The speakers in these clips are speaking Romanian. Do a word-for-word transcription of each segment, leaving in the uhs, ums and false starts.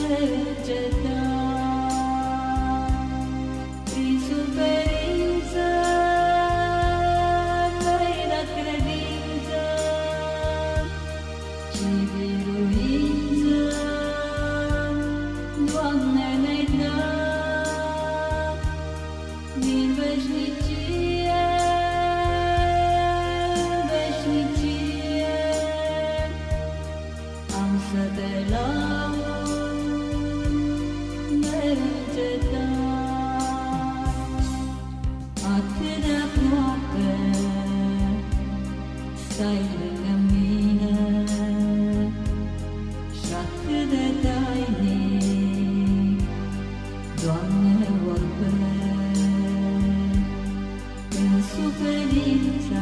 neîncetat. Prin suferință mi-ai dat credință și biruință, Doamne, mi-ai dat din veșnicie în veșnicie. Am să te laud neîncetat. Atât de aproape stai lângă mine și atât de tainic, Doamne, vorbesc. În suferința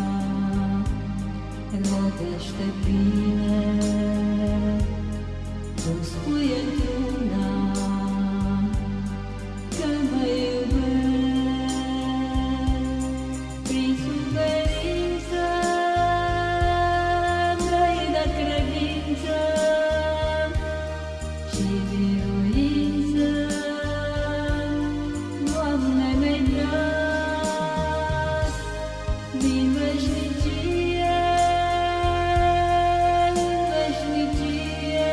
rodește bine, îmi spui într-una că mă iubesc. Prin suferință mi-ai dat credință și biruință, Doamne, mi-ai dat din veșnicie în veșnicie.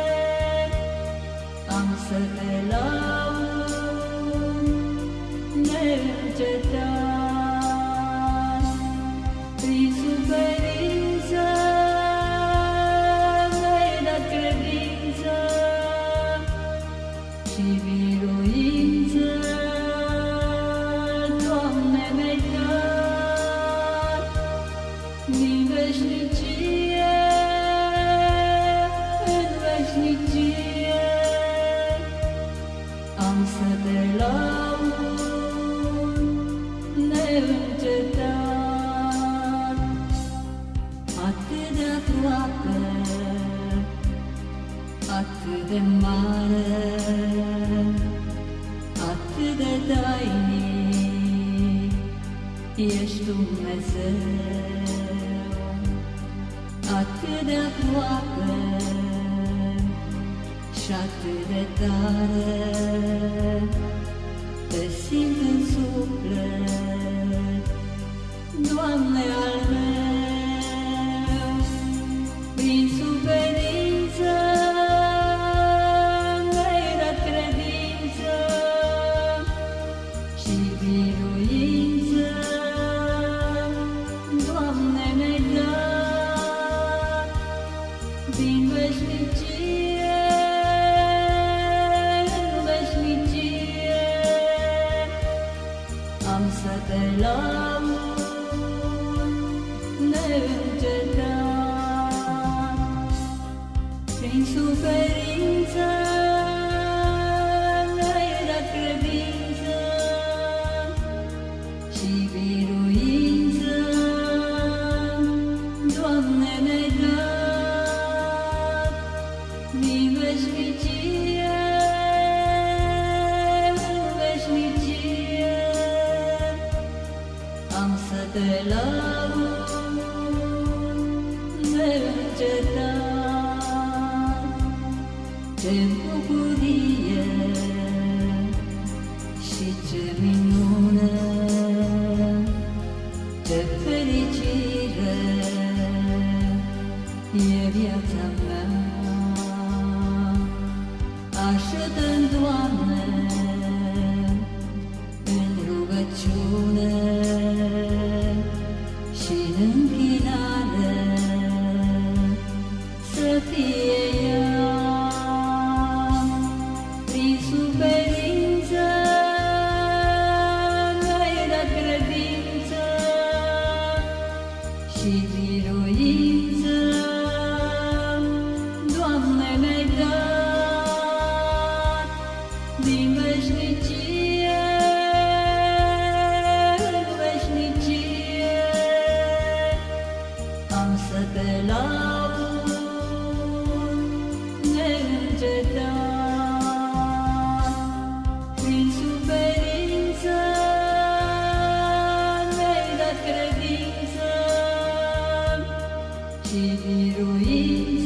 Am să te laud neîncetat. Prin suferință mi-ai dat credință și biruință, Doamne, mi-ai dat din veșnicie în veșnicie. Am să te laud neîncetat. Atât de aproape, atât de mare, atât de tainic ești Dumnezeu. Atât de aproape și atât de tare te simt în suflet, Doamne al meu. Prin suferință mi-ai dat credință și biruință, Doamne, mi-ai dat din veșnicie în veșnicie. Am să te laud neîncetat. Prin suferință mi-ai dat credință și biruință, Doamne, mi-ai dat din veșnicie în veșnicie. Am să te laud neîncetat. Ce bucurie și ce minune, ce fericire e viața mea. Ajută-mi, Doamne, în rugăciune și în închinare să fie ea. Prin suferință mi-ai dat credință și biruință, Doamne, mi-ai dat din veșnicie în veșnicie. Am să te laud neîncetat. Prin suferință mi-ai dat credință și biruință,